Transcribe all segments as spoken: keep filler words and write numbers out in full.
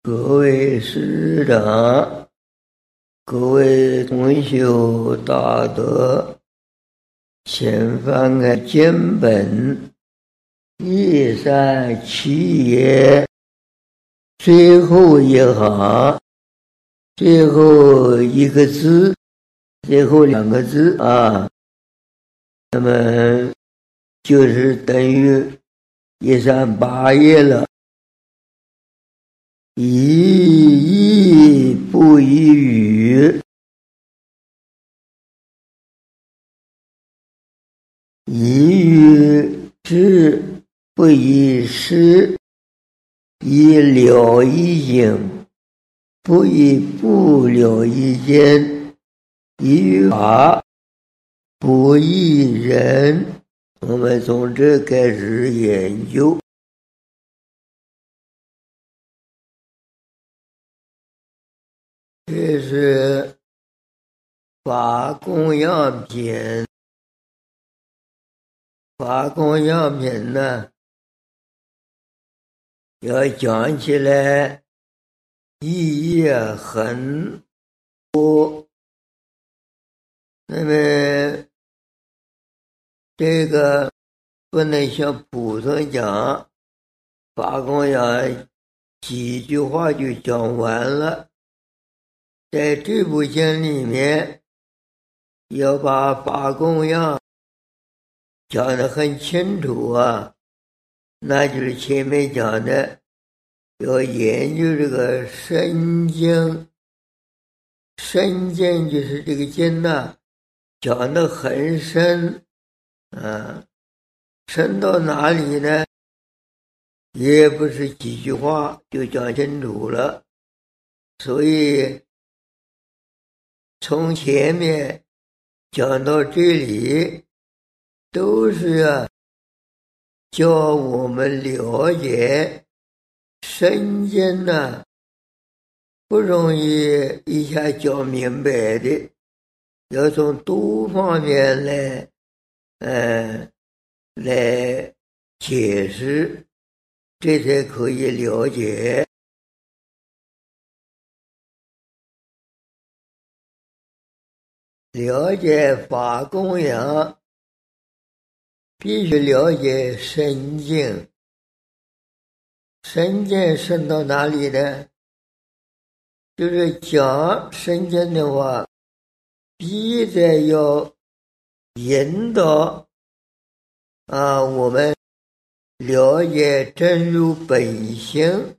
各位师长，各位同修大德，请翻开经本一三七页最后一行，最后一个字，最后两个字啊，那么就是等于一三八页了。一义不一语，一语之不以事，以了一经，不以不了一见，一语法不以人。我们从这开始研究。这是法供养品，法供养品呢，要讲起来意义很多。那么这个不能像普通讲法供养几句话就讲完了。在这部经里面，要把法供养讲得很清楚啊，那就是前面讲的，要研究这个深经。深经就是这个经呢，讲得很深啊，深到哪里呢？也不是几句话就讲清楚了，所以从前面讲到这里，都是啊，叫我们了解深经呢，不容易一下讲明白的，要从多方面来，呃，来解释，这才可以了解。了解法供养，必须了解深经。深经深到哪里呢？就是讲深经的话，必须要引导啊，我们了解真如本性。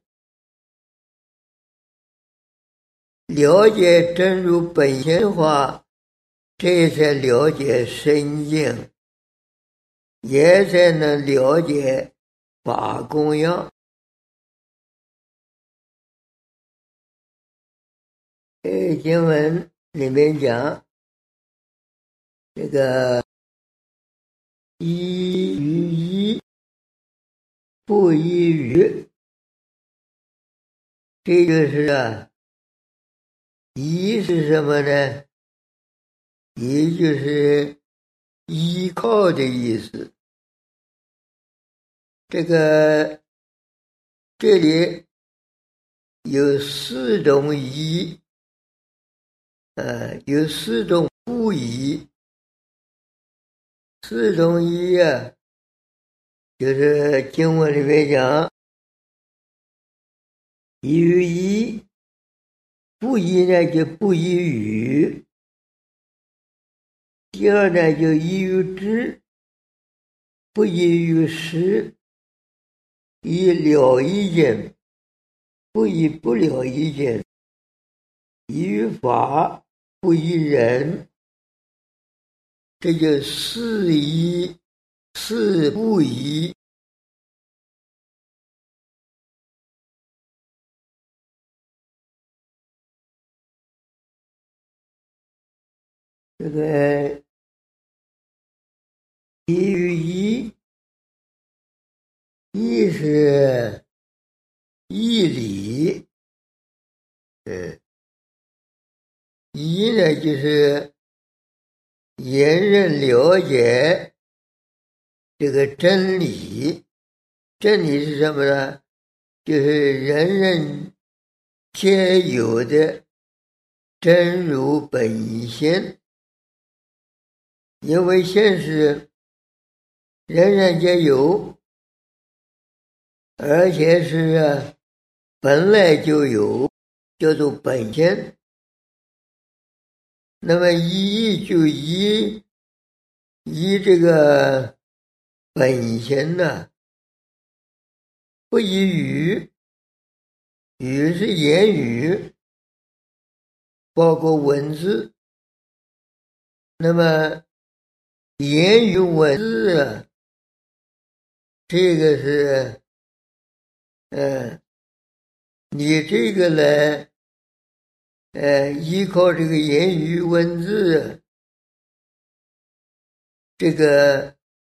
了解真如本性的话，这才了解深经，也才能了解法供养。这个经文里面讲，这个一于一，不一于，这就是啊，一是什么呢？一就是依靠的意思。这个这里有四种依，呃，有四种不依。四种依啊，就是经文里面讲，依于一，不依呢就不依语。第二呢，就依于知，不依于识，依了一见，不依不了一见，依于法，不依人。这就四依，四不依。这个依于一，一是义理，嗯，一呢就是言人了解这个真理。真理是什么呢？就是人人皆有的真如本心。因为现实人人皆有，而且是本来就有，叫做本心。那么依就依依这个本心呢，不依语，语是言语，包括文字。那么言语文字啊，这个是呃你这个来呃依靠这个言语文字，这个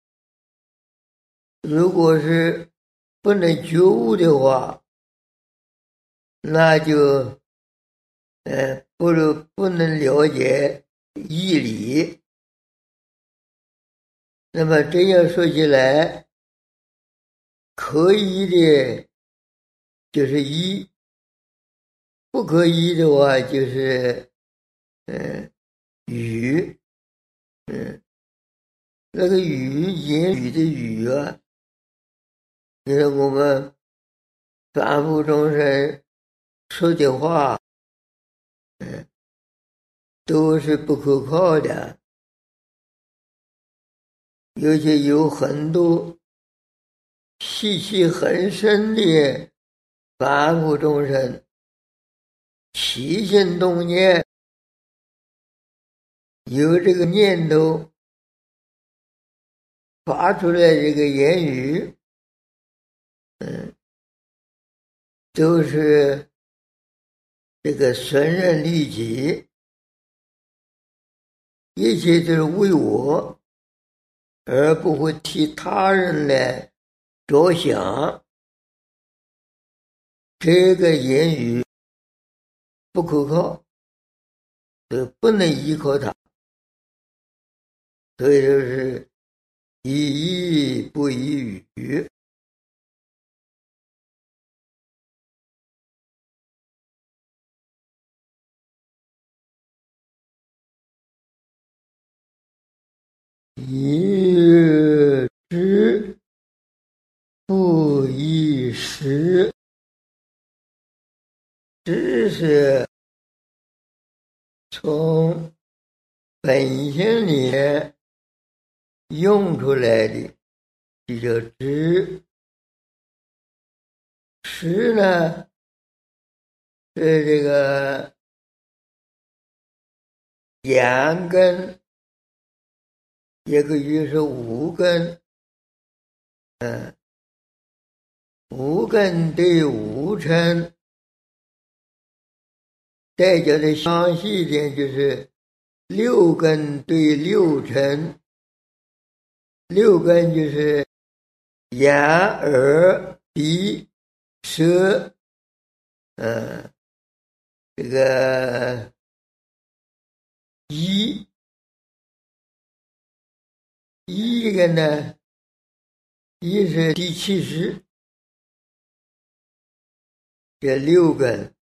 如果是不能觉悟的话，那就呃不如不能了解义理。那么这样说起来，可以的就是一，不可以的话就是呃语。嗯，那个语言语的语啊，你看我们凡夫众生说的话，嗯，都是不可靠的。尤其有很多习气很深的凡夫众生，起心动念，有这个念头发出来，这个言语，嗯，都是这个损人利己，一切都是为我，而不会替他人来着想。这个言语不可靠，都不能依靠它，所以就是以义不以语。以知不以识，知是从本性里面用出来的，就叫知。识呢，是这个眼根，也可以是五根。嗯，五根对五尘，再讲的详细一点，就是六根对六尘。六根就是眼、耳、鼻、舌，嗯，这个一一个呢，一是第七识，这六根，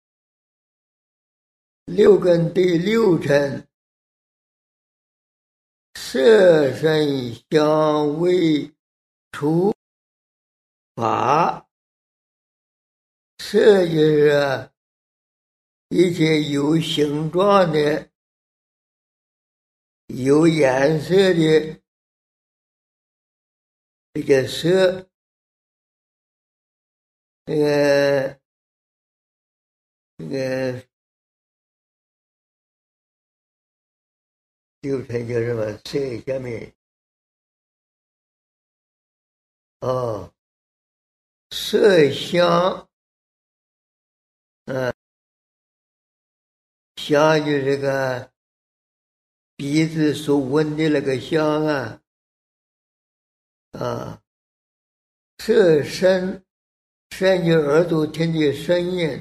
六根对六尘，色声香味触法。色就是一切有形状的、有颜色的，这个色。那个那个六尘叫什么？色下面哦，色香，嗯，香就是这个鼻子所闻的那个香啊，啊，色声，声就耳朵听的声音，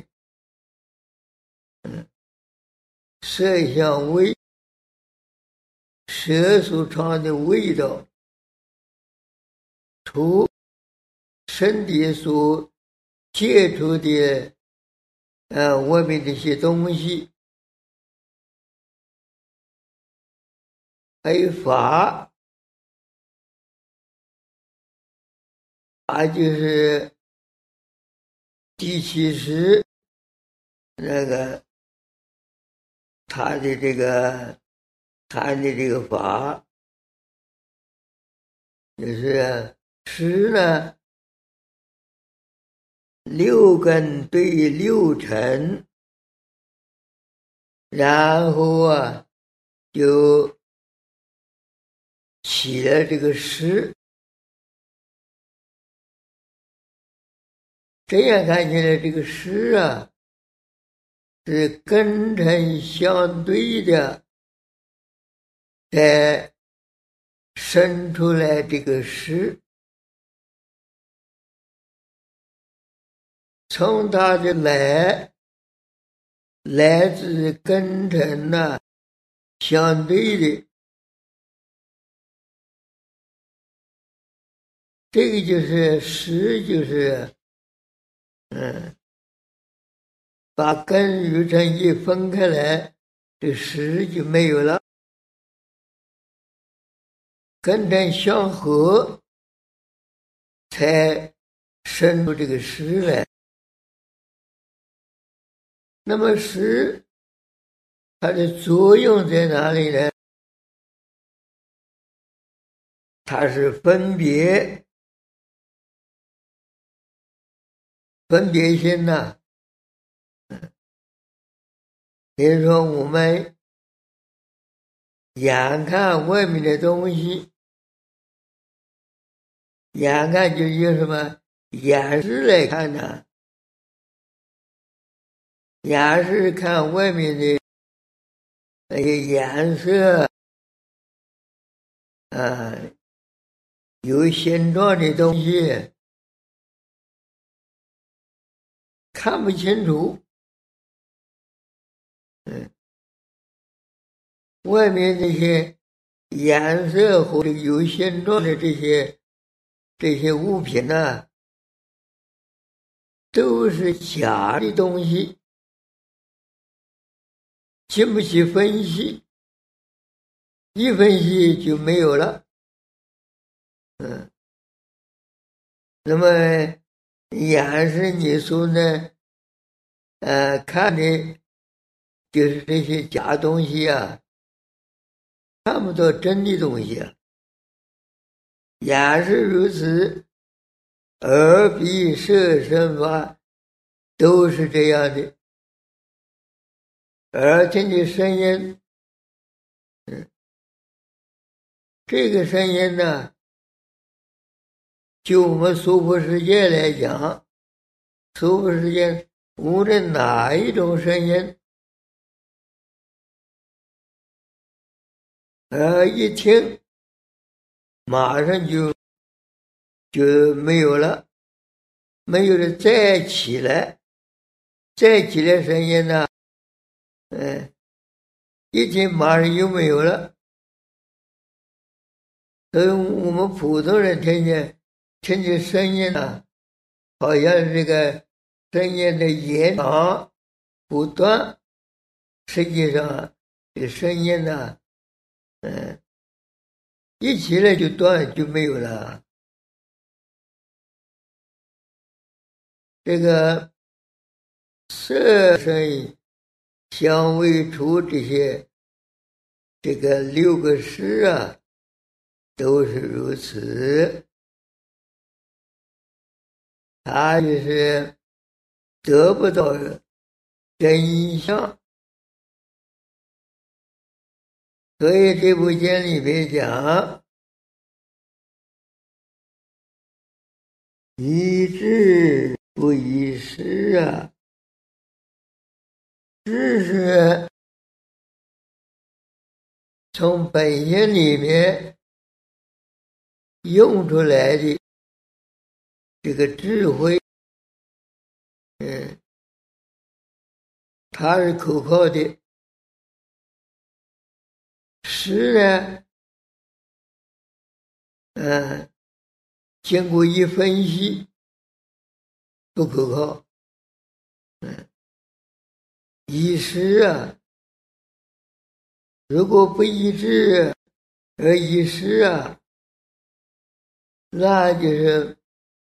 嗯，色香味，舌所尝的味道，触身体所接触的呃外面这些东西，还有法，法就是第七识那个他的这个谈的这个法，就是识呢，六根对六尘，然后啊就起了这个识，这样看起来这个识啊是根尘相对的，再生出来这个识，从它的来来自根尘呢相对的，这个就是识，就是嗯，把根与尘一分开来，这识就没有了。根尘相合，才生出这个识来。那么识它的作用在哪里呢？它是分别，分别心呐、比如说我们眼看外面的东西，眼看就用什么眼识来看呢？眼识看外面的那些颜色啊，有形状的东西看不清楚。嗯，外面这些颜色或者有形状的这些这些物品呢、啊，都是假的东西，经不起分析，一分析就没有了。嗯，那么眼是你说呢？呃，看的就是这些假东西啊，看不到真的东西啊。眼是如此，耳鼻舌身法都是这样的。耳听的声音，嗯，这个声音呢，就我们娑婆世界来讲，娑婆世界无论哪一种声音，耳一听，马上就就没有了，没有了再起来，再起来声音呢，嗯，一听马上又没有了。所以我们普通人听见听见声音呢，好像这个声音的延长不断，实际上这声音呢，嗯，一起来就断就没有了。这个色声香味触这些这个六个识啊，都是如此。它就是得不到真相，所以这部经里面讲，以智不以识啊，知是从本性里面用出来的这个智慧，嗯，它是可靠的。识呢，嗯，经过一分析，不可靠。嗯， 一时啊，如果不一致而一时啊，那就是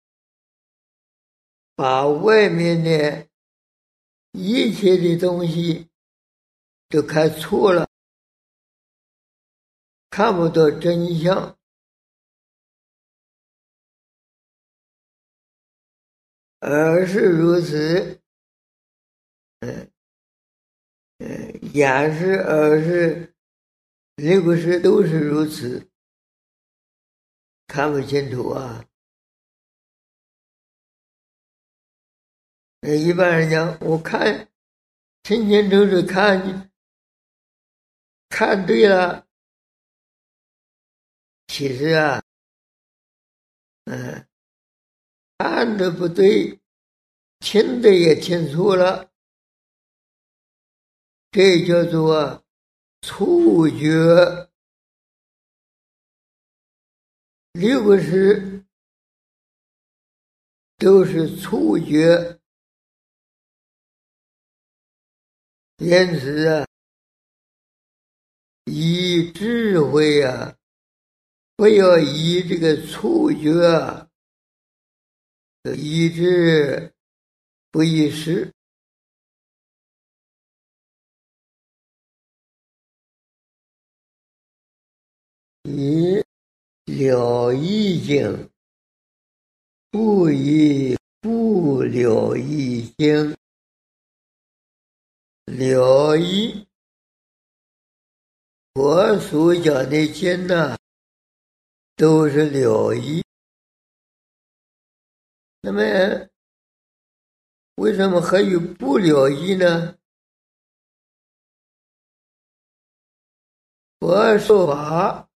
把外面的一切的东西都看错了，看不到真相。而是如此，嗯嗯，眼是耳是六识都是如此，看不清楚啊。一般人讲，我看清清楚楚看，看对了，其实啊，嗯，看的不对，听的也听错了，这叫做触觉。六个识都是触觉，因此啊，以智慧啊，不要以这个触觉啊，以智不以识。以了义经，不以不了义经。了义，我所讲的经呢，都是了义。那么，为什么还有不了义呢？佛说法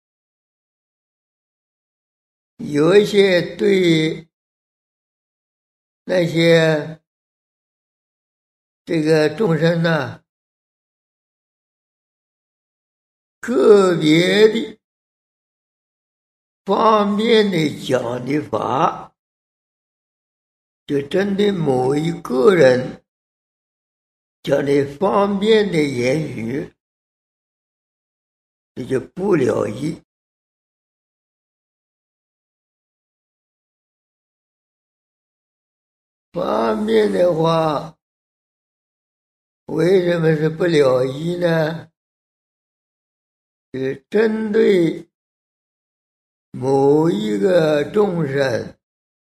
有一些对那些这个众生呢，个别的方面的讲的法，就针对某一个人讲的方便的言语，这就不了义。方便的话，为什么是不了义呢？是针对某一个众生，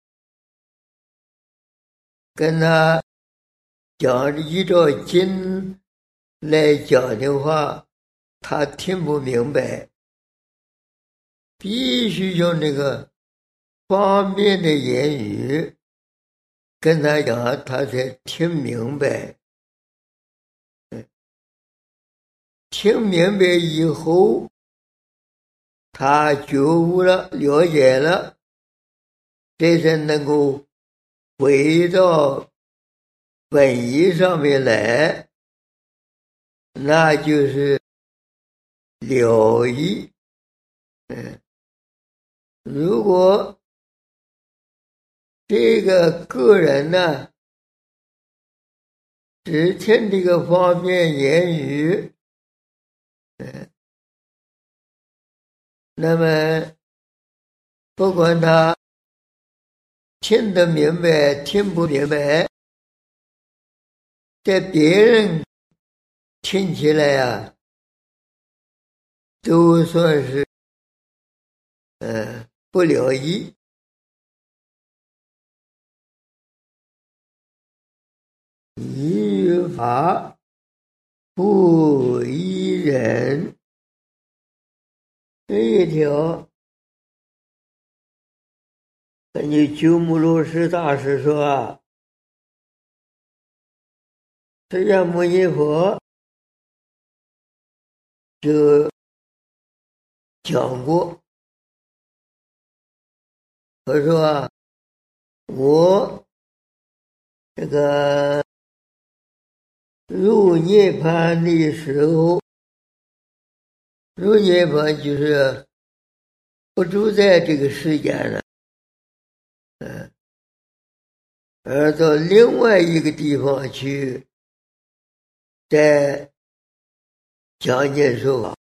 跟他讲依照经来讲的话，他听不明白，必须用这个方便的言语跟他讲，他才听明白。听明白以后，他觉悟了，了解了，这才能够回到本意上面来，那就是了义。嗯，如果这个个人呢，只听这个方面言语，嗯，那么不管他听得明白听不明白，在别人听起来啊，都算是呃不了义。依法不依人，这一条根据鸠摩罗什大师说啊，释迦牟尼佛就讲过，他说啊，我这个入涅槃的时候，入涅槃就是不住在这个世间了，嗯，而到另外一个地方去在讲解说法。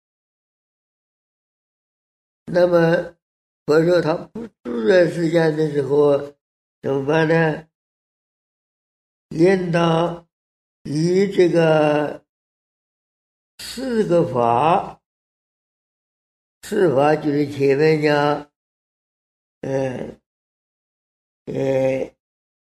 那么佛说他不住在世间的时候怎么办呢？应当以这个四个法，四法就是前面讲，嗯呃，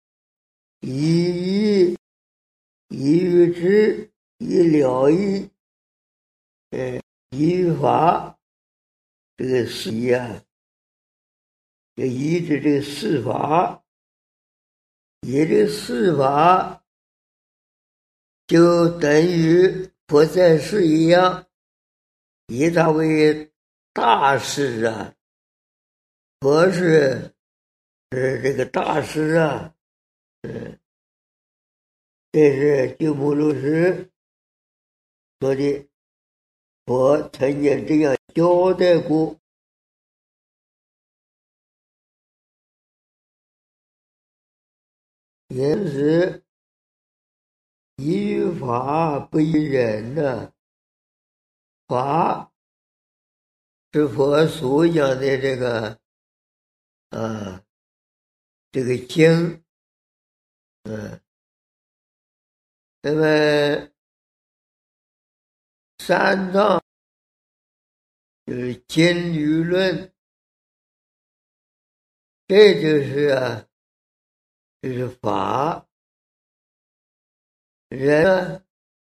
以义、以喻之、以了义、呃，以喻法，这个四义啊，就依着这个四法，以这个四法就等于佛在世一样，以他为大师啊，佛是是这个大师啊，嗯，这是鸠摩罗什说的，佛曾经这样交代过。因此，依于法不依人呢、法是佛所讲的这个啊，这个经，嗯，那么三藏就是经律论，这就是啊，就是法。人呢，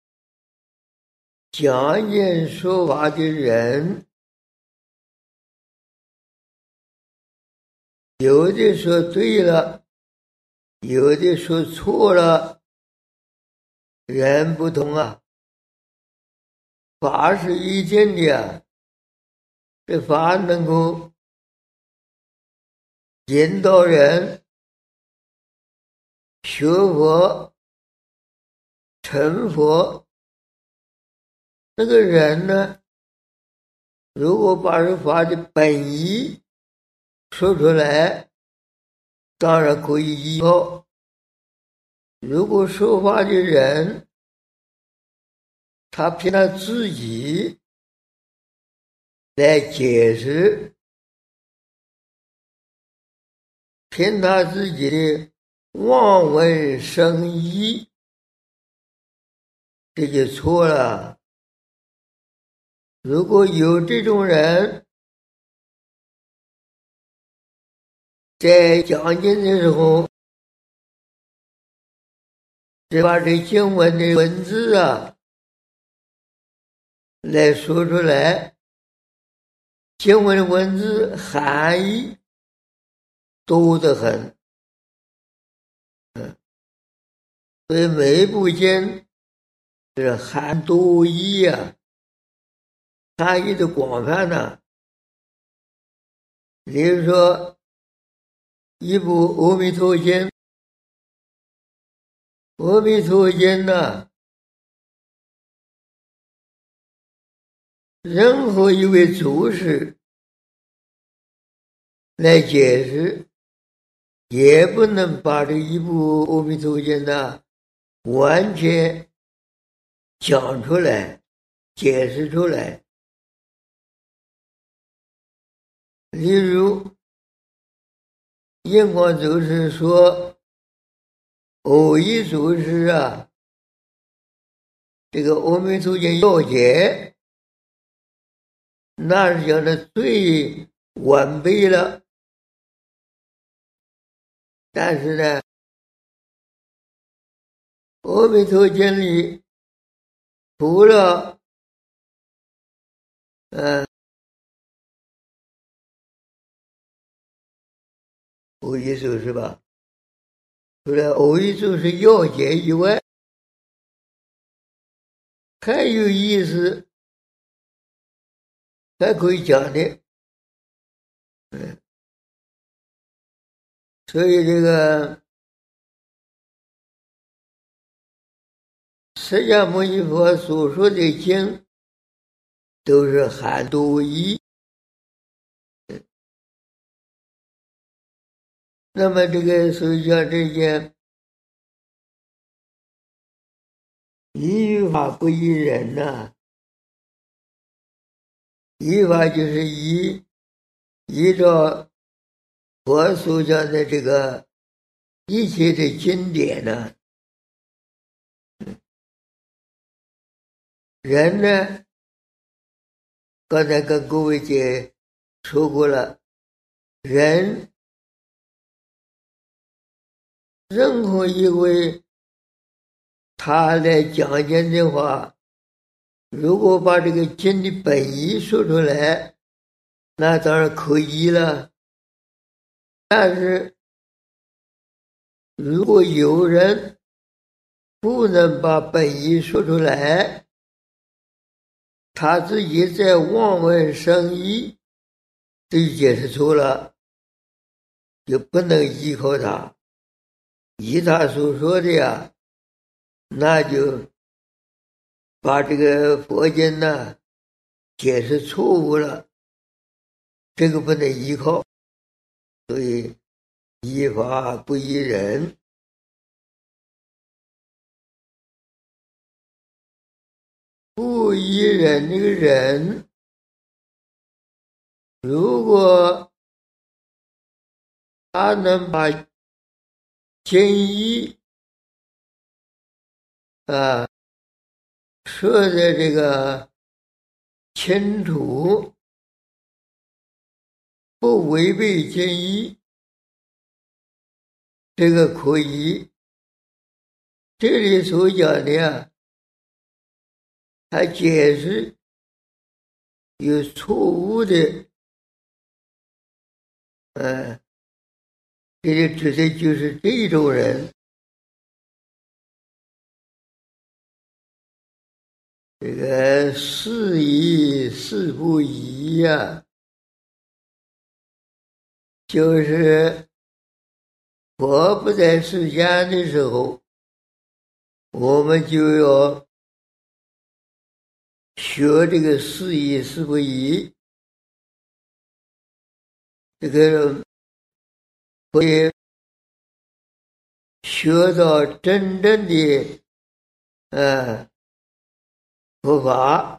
讲经说法的人，有的说对了，有的说错了，人不同啊。法是一定的啊，这法能够引导人学佛成佛。那个人呢，如果把这法的本意说出来，当然可以依靠。如果说法的人他凭他自己来解释，凭他自己的望文生义，这就错了。如果有这种人在讲经的时候，只把这经文的文字啊来说出来，经文的文字含义多得很，嗯，所以每一部经是含多义啊，含义的广泛呢、啊。比如说一部《阿弥陀经》，阿弥陀经呢，任何一位祖师来解释，也不能把这一部《阿弥陀经》呢完全讲出来、解释出来。例如，印光祖师说，偶一祖师啊，这个《阿弥陀经》要解，那是讲的最完备了。但是呢，阿弥陀经里除了嗯，偶一祖师吧，除了偶一祖师要解以外，还有意思，还可以讲的。嗯，所以这个释迦牟尼佛所说的经都是含多义。那么这个所以讲这些依于依法不依人呐、啊，依法就是依依照佛所讲的这个一切的经典呢、啊，人呢，刚才跟各位姐说过了，人任何一位他来讲经的话，如果把这个经的本意说出来，那当然可以了。但是如果有人不能把本意说出来，他自己在望文生义，就解释错了，就不能依靠他，依他所说的呀，那就把这个佛经呢解释错误了，这个不能依靠。所以依法不依人，不依人这个人，如果他能把经义啊说的这个清楚，不违背经义，这个可以。这里所讲的啊，他解释有错误的，嗯，这里指的就是这种人。这个是疑是不疑呀、啊，就是佛不在世间的时候，我们就要学这个是疑是不疑，这个可以学到真正的呃佛法。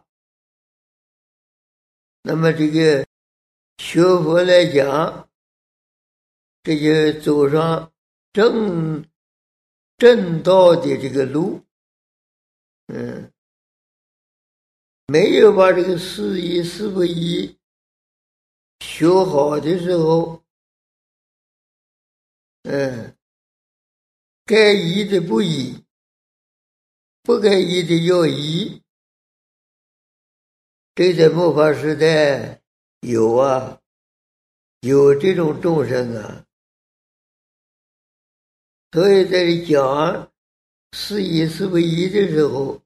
那么这个学佛来讲，这就走上正正道的这个路。嗯，没有把这个是疑是不疑学好的时候，嗯，该疑的不疑，不该疑的要疑。这在末法时代有啊，有这种众生啊。所以这里讲是疑是不疑的时候，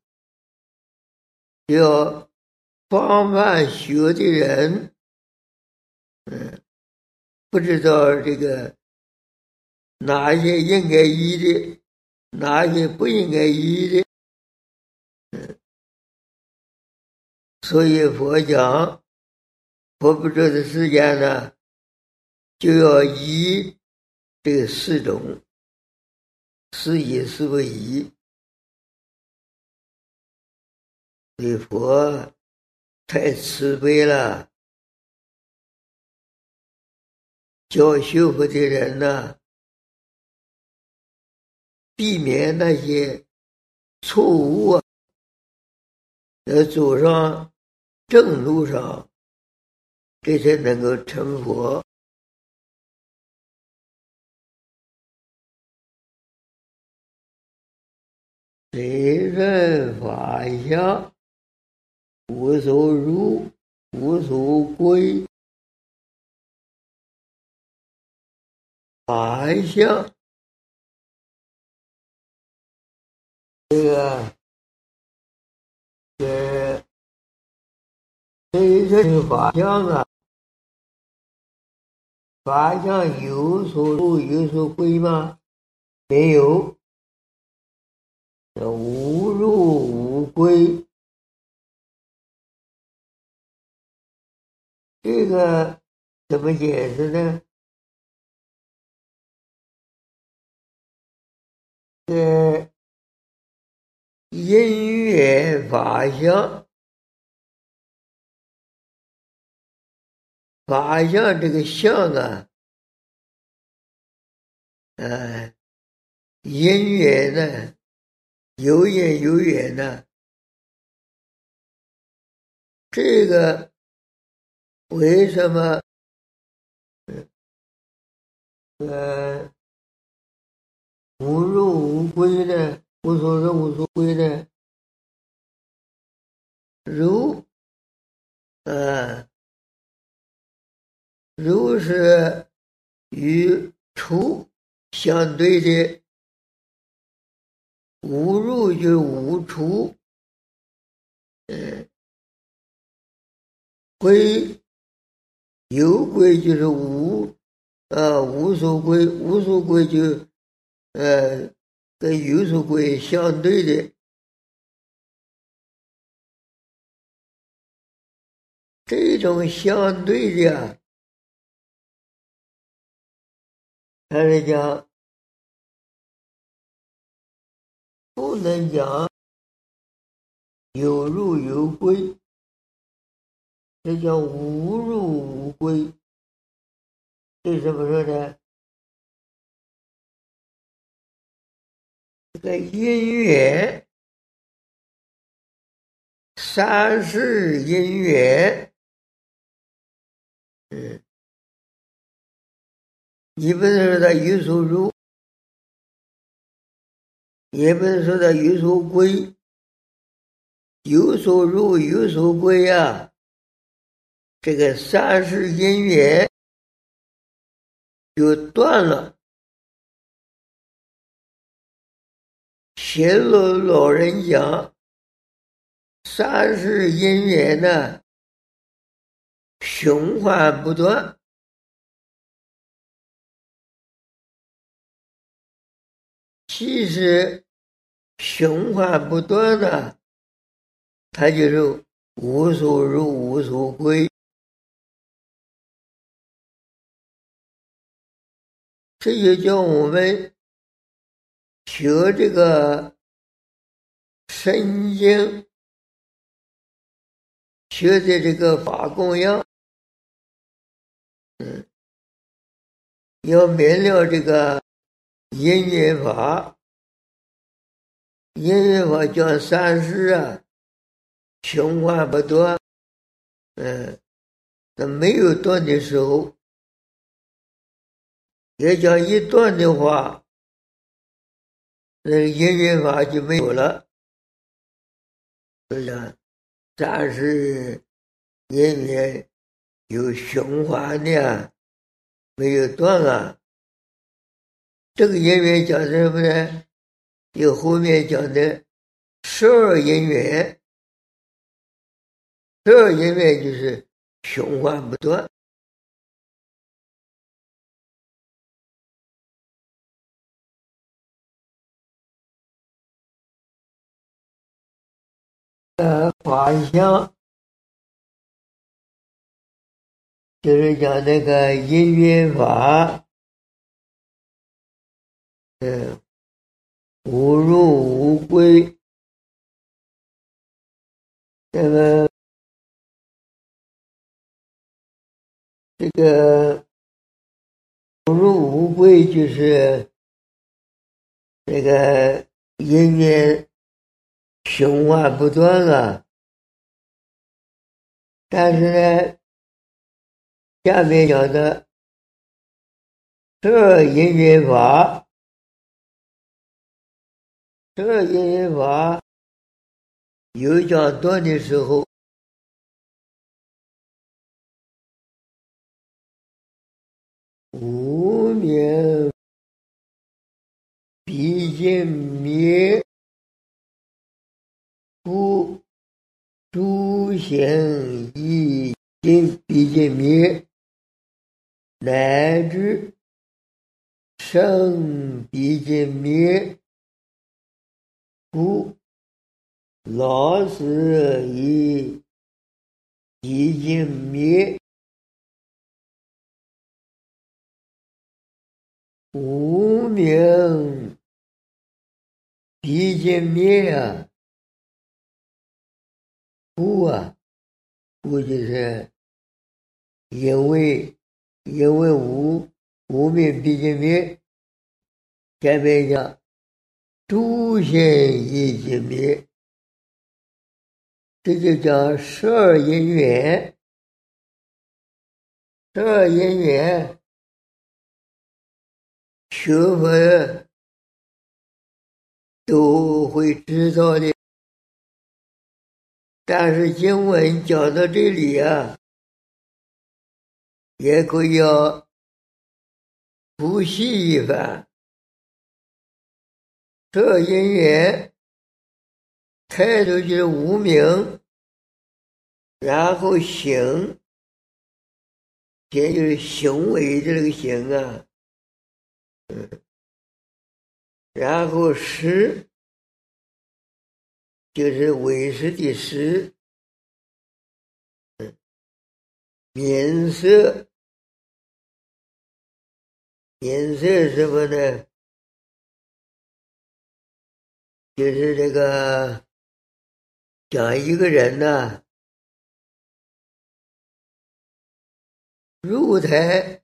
要广泛学的人，嗯，不知道这个哪些应该疑的，哪些不应该疑的，嗯，所以佛讲佛不着的时间呢，就要依这四种是疑是不疑。所以佛太慈悲了，教学佛的人呢，避免那些错误啊，要走上正路上，这才能够成佛。随顺法相，无所入，无所归。法相，这个是随顺法相啊，法相有所入有所归吗？没有，无入无归。这个怎么解释呢？在因缘法相，法相这个相啊，呃，因缘呢，有因有缘呢，这个为什么呃无入无归呢？无所入无所归呢？如呃如是与处相对的，无入就无处，呃，归有归就是无，呃无所归，无所归就呃跟有所归相对的。这种相对的啊，还是讲不能讲有入有归，这叫无入无归。为什么说呢？这个因缘，三世因缘，嗯，你不能说它有所入，也不能说它有所归。有所入有所归啊，这个三世因缘就断了。贤罗老人讲，三世因缘呢，循环不断。其实循环不断呢，它就是无所入无所归。这就叫我们学这个身经，学的这个法供养，嗯，要明了这个因缘法。因缘法讲三世啊，循环不断，嗯，那没有断的时候，也讲一断的话，那个因缘法就没有了。是讲三世因缘有循环的，没有断啊。这个因缘讲什么呢？有后面讲的十二因缘，十二因缘就是循环不断。呃，法相就是讲那个因缘法，嗯，无入无归。那么这个无入无归就是这个因缘循环不断啊。但是呢，下面讲的十二因缘法，十二因缘法有讲断的时候，无明毕竟灭，故诸行已经毕竟灭，乃至生毕竟灭，故老死已毕竟灭。无明毕竟灭啊， 故啊，故就是因为因为无无名毕竟灭，前面讲诸行已经灭，这就叫十二因缘。十二因缘学佛都会知道的，但是经文讲到这里啊，也可以要复习一番。十二因缘开头就是无明，然后行，行就是行为的这个行啊，嗯，然后识就是为识的识，嗯，名色，名色是什么呢？就是这个讲一个人呢、啊，入台，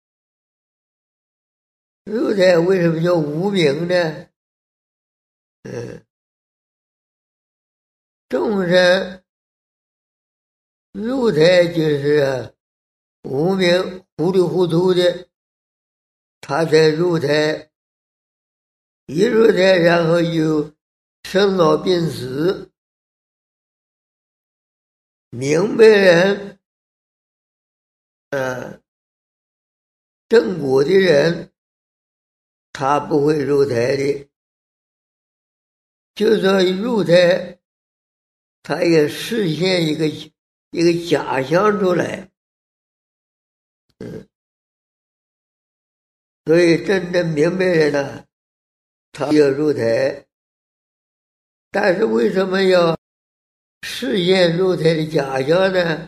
入台为什么叫无明呢？嗯，众生入台就是无明，糊里糊涂的，他才入台，一入台，然后又生老病死。明白人，呃，正果的人，他不会入台的。就算入台，他也实现一个一个假象出来。嗯，所以真正明白人呢，他要入台，但是为什么要实现入台的假象呢？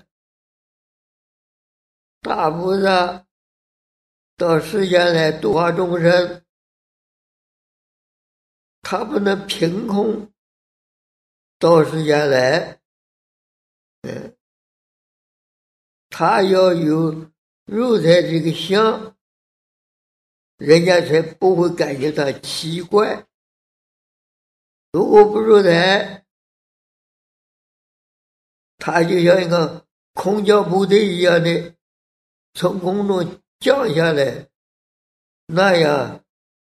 大菩萨到世间来度化众生，他不能凭空到世间来，嗯，他要有入台这个相，人家才不会感觉到奇怪。如果不入台，他就像一个空降部队一样的从空中降下来，那样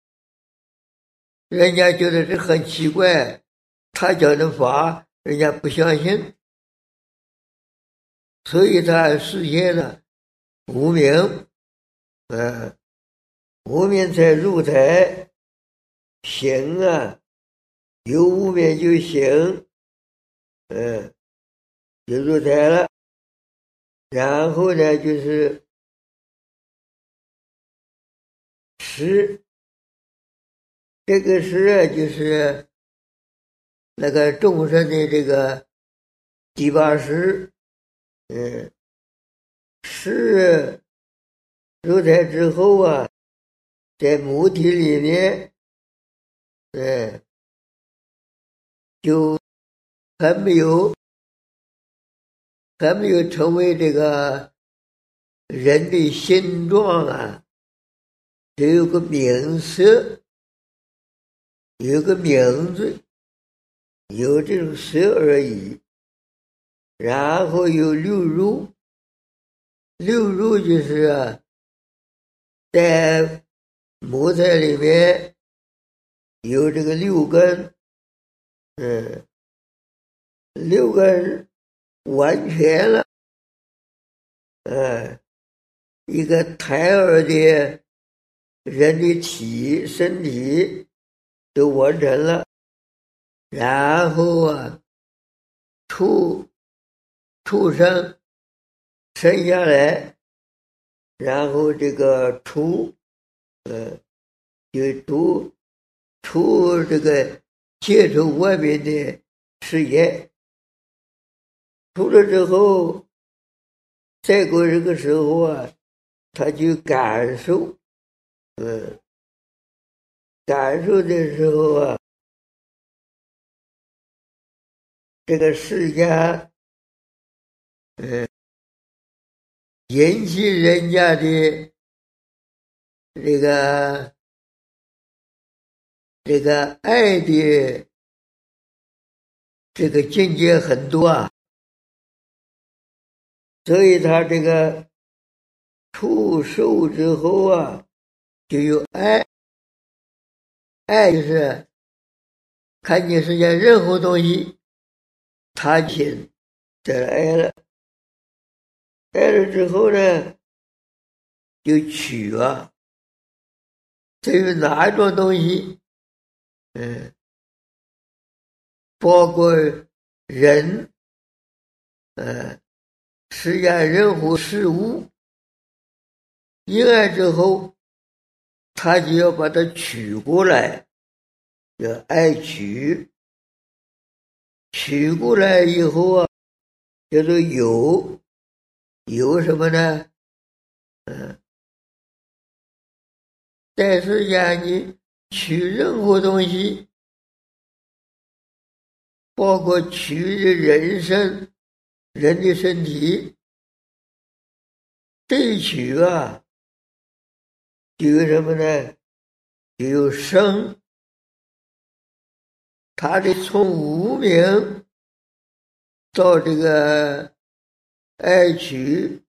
人家觉得这很奇怪，他讲的法人家不相信，所以他实现了无明，嗯，无明才入台行啊，有无明就行，嗯，就入台了。然后呢，就是识，这个识啊，就是那个众生的这个第八识，嗯，识入台之后啊，在母体里面，嗯，就还没有还没有成为这个人的形状啊，只有个名色，有个名字，有这种色而已。然后有六入，六入就是啊，在母胎里面有这个六根，嗯，六根完全了，嗯，一个胎儿的人的体身体都完成了，然后啊，畜畜生生下来，然后这个出，呃，就出出这个接触外面的世界，出了之后，再过这个时候啊，他就感受，嗯，感受的时候啊，这个世间嗯，引起人家的这个这个爱的这个境界很多啊，所以他这个触受之后啊，就有爱。爱就是看见世间任何东西，他心得了爱了，爱了之后呢，就取啊。至于哪一种东西，嗯，包括人，嗯，世间任何事物，一爱之后，他就要把它取过来，叫爱取。取过来以后啊，叫做有，有什么呢？嗯，在世间你取任何东西，包括取的人身、人的身体，这一取啊，就有什么呢？就有生。他的从无明到这个爱取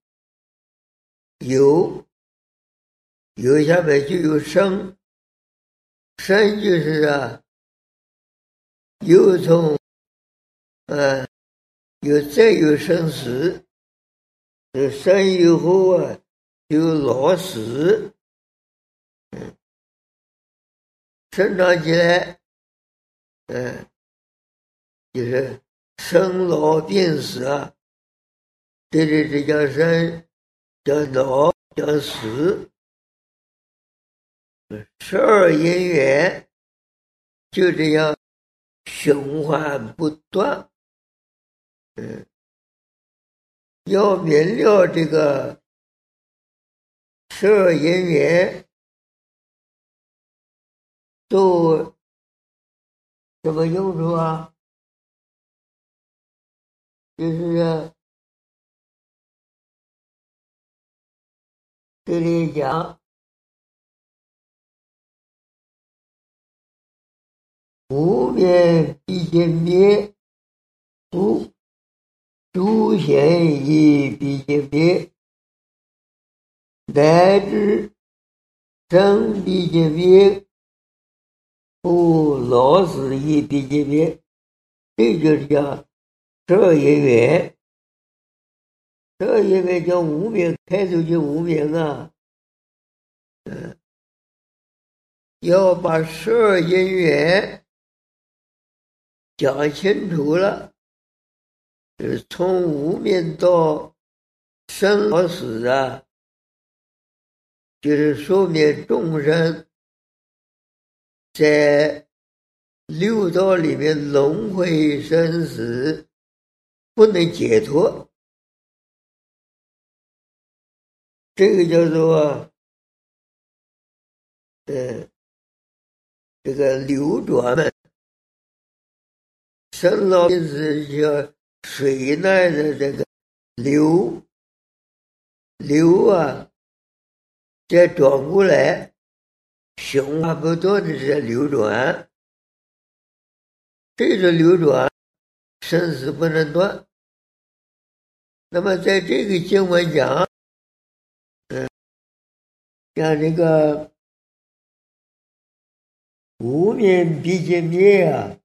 有，有下面就有生。生就是啊，又从呃，有再有生死，这生以后啊，有老死，嗯，生长起来，嗯，就是生老病死啊，这这这叫生，叫老，叫死。十二因缘就这样循环不断。嗯，要明了这个十二因缘都什么用处啊？就是这里讲无明必见灭，故诸行亦必见灭，乃至生必见灭，故老死亦必见灭。这就是讲十二因缘。十二因缘叫无明，开头就无明啊。嗯，要把十二因缘讲清楚了，就是从无明到生老死啊，就是说明众生在六道里面轮回生死，不能解脱。这个叫做呃这个流转嘛，生老病死叫水难的这个流流啊，再转过来，循环不断的在流转。这种流转，生死不能断。那么在这个经文讲，嗯，讲这个无明必见灭啊，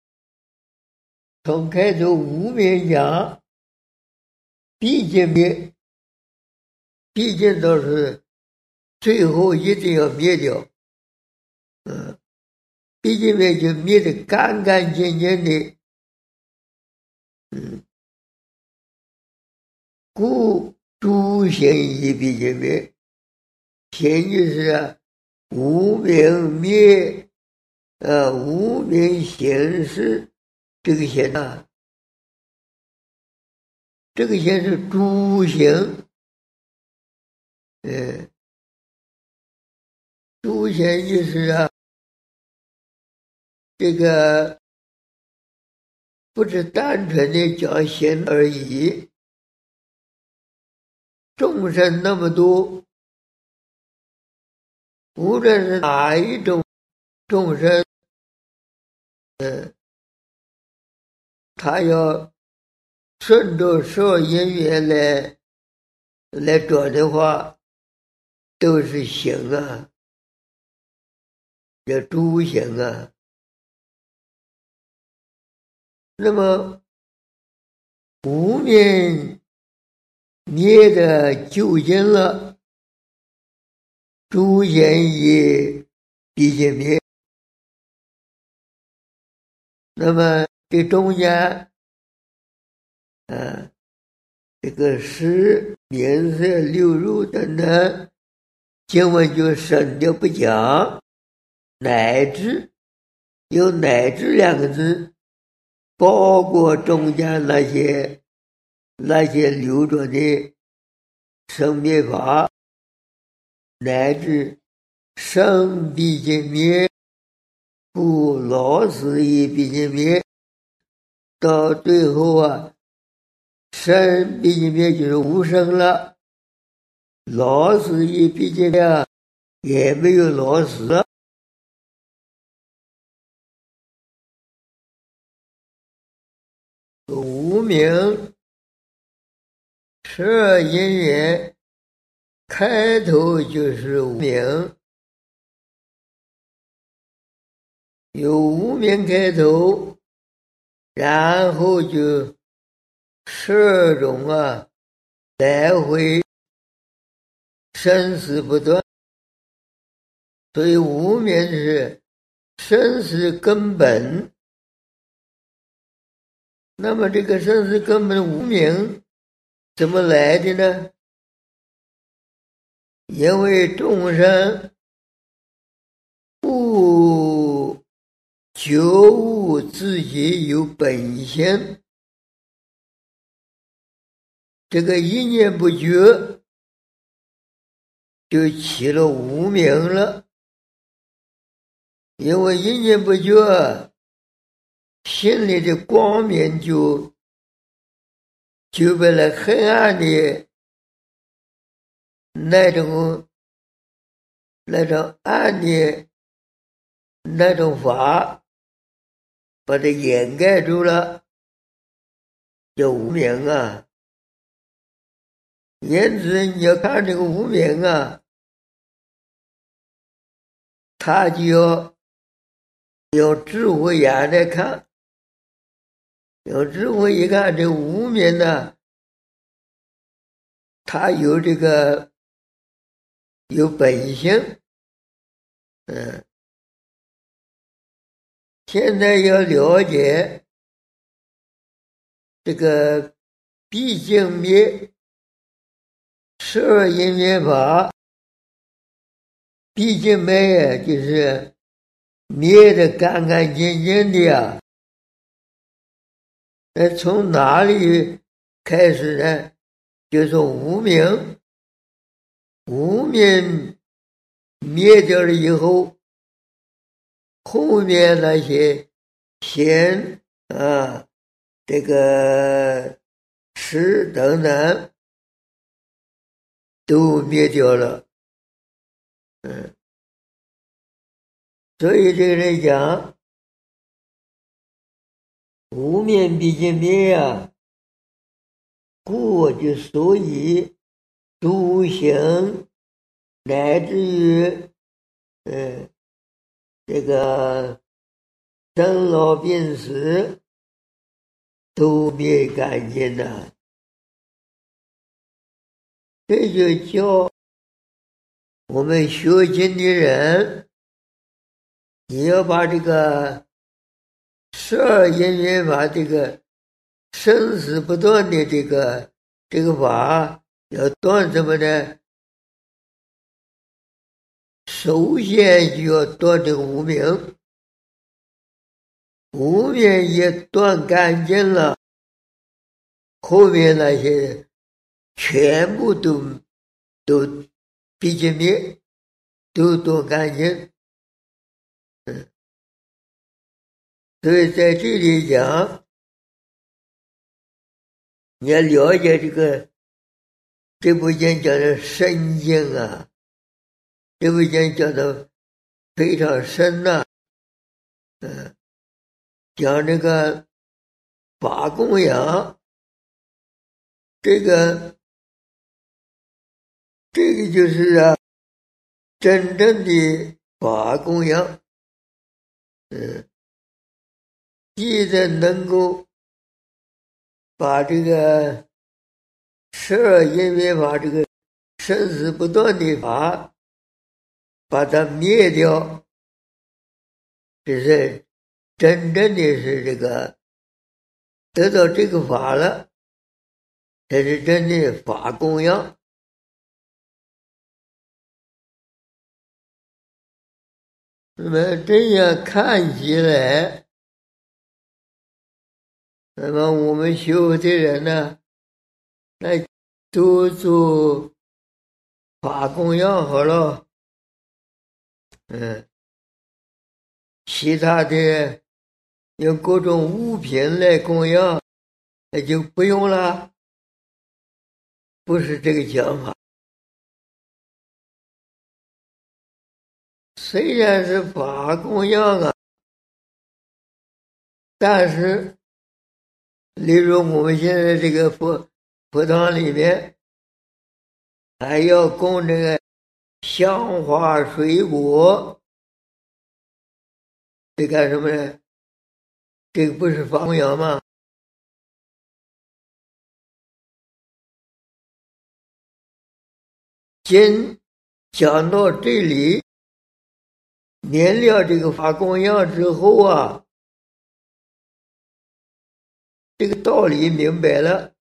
从开头无明讲必见灭，必见到是最后一定要灭掉，嗯，必见灭就灭得干干净净的，嗯，故诸行亦必见灭。行就是啊，无明灭，呃，无明行识，这个行啊，这个行是诸行，呃，诸行就是啊，这个不是单纯的讲行而已， 众生那么多，无论是哪一种众生，嗯，他要顺着受因缘来来转的话，都是行啊，叫诸行啊。那么无明灭的究竟了，诸行也毕竟灭。那么这中间，啊，这个识、名色、六入等等经文就省略不讲，乃至有乃至两个字，包括中间那些那些流转的生灭法，乃至生毕竟灭，故老死也毕竟灭，到最后啊，生毕竟灭就是无生了，老死也毕竟灭，也没有老死了。无明十二因缘开头就是无明，有无明开头，然后就十二种啊来回生死不断，所以无明是生死根本。那么这个生死根本无明怎么来的呢？因为众生不觉悟自己有本性，这个一念不觉就起了无明了。因为一念不觉，心里的光明就就被了黑暗的那种那种暗的那种法把它掩盖住了，叫无明啊。因此你要看这个无明啊，他就要用智慧眼来看，用智慧一看，这无明呢，他有这个有本性。嗯，现在要了解这个毕竟灭十二因缘法，毕竟灭就是灭得干干净净的呀。那从哪里开始呢？就是无明，无明灭掉了以后，后面那些闲啊，这个识等等都灭掉了。嗯，所以这个人讲无明毕竟灭啊，故就所以诸行乃至于嗯这个生老病死都灭干净了。这就叫我们学经的人，你要把这个十二因缘法这个生死不断的这个这个法要断什么呢？首先就要断这个无明，无明也断干净了，后面那些全部都都毕竟灭，都断干净。嗯，所以在这里讲，你要了解这个这部经叫做《深经》啊，这部经叫做非常深呐、啊，嗯，讲这个法供养，这个这个就是啊，真正的法供养，嗯，既然能够把这个十二因缘法这个生死不断的法把它灭掉，这是真正的是这个得到这个法了，才是真的法供养。那么这样看起来，那么我们学佛的人呢，来多做法供养好了，嗯，其他的用各种物品来供养，那就不用了，不是这个讲法。虽然是法供养啊，但是例如我们现在这个佛佛堂里面还要供这个香花水果，这干什么呢？这个不是法供养吗？今讲到这里，明了这个法供养之后啊，这个道理明白了。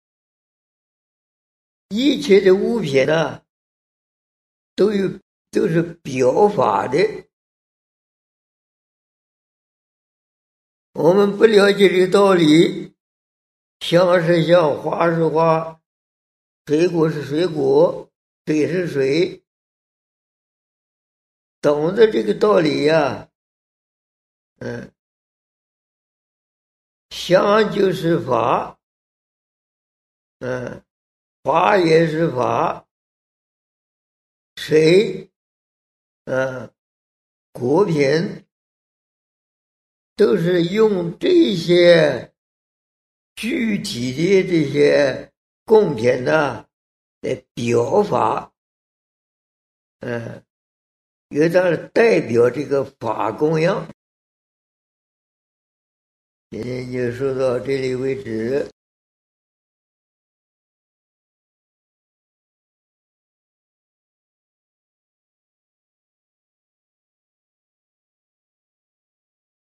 一切的物品呢、啊，都有都是表法的。我们不了解这个道理，香是香，花是花，水果是水果，水是水。懂得这个道理呀、啊，嗯，香就是法，嗯，花也是法，水，嗯，果品都是用这些具体的这些贡品呢来表法，嗯，由它代表这个法供养。今天就说到这里为止。